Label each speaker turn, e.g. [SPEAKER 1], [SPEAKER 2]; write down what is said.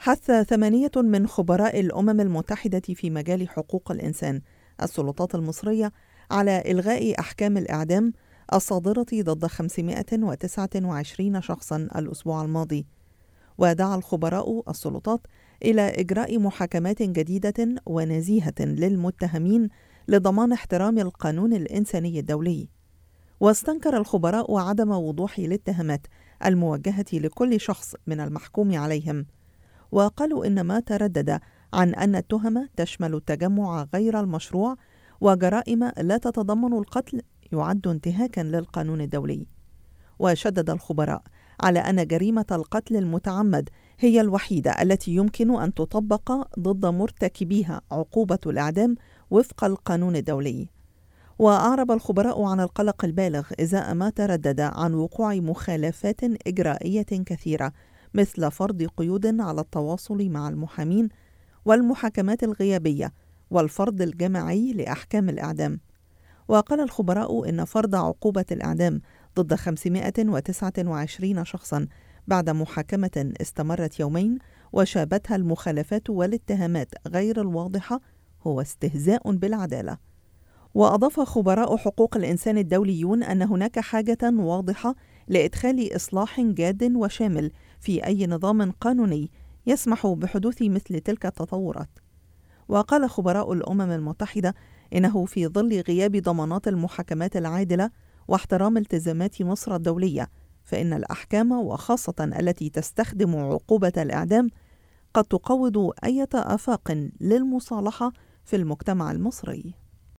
[SPEAKER 1] حث 8 من خبراء الأمم المتحدة في مجال حقوق الإنسان السلطات المصرية على إلغاء أحكام الإعدام الصادرة ضد 529 شخصا الأسبوع الماضي. ودعا الخبراء السلطات إلى إجراء محاكمات جديدة ونزيهة للمتهمين لضمان احترام القانون الإنساني الدولي. واستنكر الخبراء عدم وضوح الاتهامات الموجهة لكل شخص من المحكوم عليهم، وقالوا إن ما تردد عن أن التهم تشمل التجمع غير المشروع وجرائم لا تتضمن القتل يعد انتهاكا للقانون الدولي. وشدد الخبراء على أن جريمة القتل المتعمد هي الوحيدة التي يمكن أن تطبق ضد مرتكبيها عقوبة الإعدام وفق القانون الدولي. وأعرب الخبراء عن القلق البالغ إزاء ما تردد عن وقوع مخالفات إجرائية كثيرة، مثل فرض قيود على التواصل مع المحامين والمحاكمات الغيابية والفرض الجماعي لأحكام الإعدام. وقال الخبراء إن فرض عقوبة الإعدام ضد 529 شخصا بعد محاكمة استمرت يومين وشابتها المخالفات والاتهامات غير الواضحة هو استهزاء بالعدالة. وأضاف خبراء حقوق الإنسان الدوليون أن هناك حاجة واضحة لإدخال إصلاح جاد وشامل في أي نظام قانوني يسمح بحدوث مثل تلك التطورات. وقال خبراء الأمم المتحدة إنه في ظل غياب ضمانات المحاكمات العادلة واحترام التزامات مصر الدولية، فإن الأحكام وخاصة التي تستخدم عقوبة الإعدام قد تقوض أي آفاق للمصالحة في المجتمع المصري.